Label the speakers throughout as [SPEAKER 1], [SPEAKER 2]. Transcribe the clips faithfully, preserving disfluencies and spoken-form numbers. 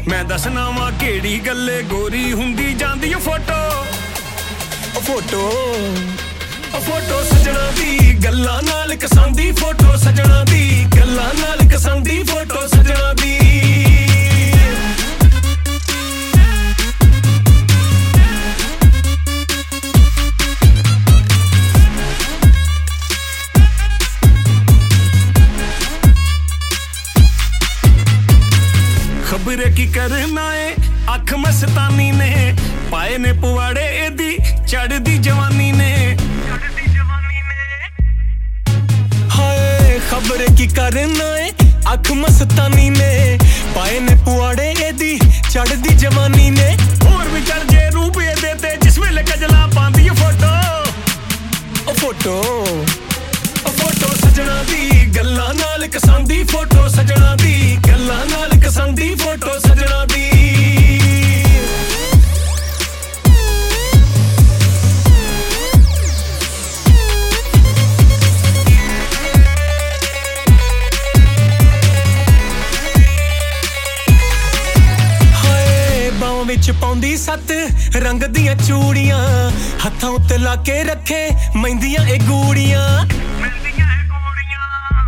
[SPEAKER 1] मैं दसना वा केड़ी गल्ले गोरी हुंदी जांदी फोटो फोटो फोटो सजना दी गल्लां नाल कसांदी फोटो सजना दी गल्लां नाल कसांदी फोटो सजना दी खबरे की करना है अख मस्तानी ने पाए ने पुआड़े एदी चढ़दी जवानी ने हाय खबरे की करना है अख मस्तानी ने पाए ने पुआड़े एदी चढ़दी जवानी ने और भी चढ़ जे रूप ये देते जिस वेले गजला पांदी फोटो ओ फोटो ओ फोटो सजना दी गल्लां नाल कसांदी फोटो सजना दी गल्लां नाल कसांदी फोटो सजना दी विच पाउंदी सत रंग दियां चूड़ियां हत्थां उत्ते ला के रखे मेहंदियां ए गूड़ियां मेहंदियां ए गूड़ियां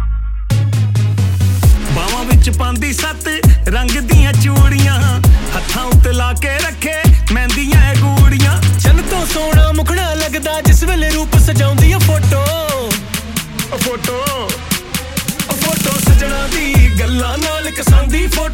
[SPEAKER 1] बावां विच पांदी सत रंग दियां चूड़ियां हत्थां उत्ते ला के रखे मेहंदियां ए गूड़ियां चन तो सोहना मुखड़ा लगदा जिस वेले रूप सजाउंदी आ फोटो फोटो फोटो सजना दी गल्लां नाल कसांदी फोटो